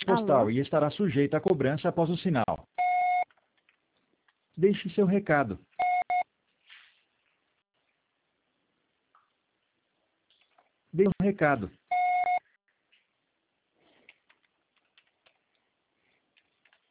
Alô? postal e estará sujeita à cobrança após o sinal. Deixe seu recado. Dê um recado.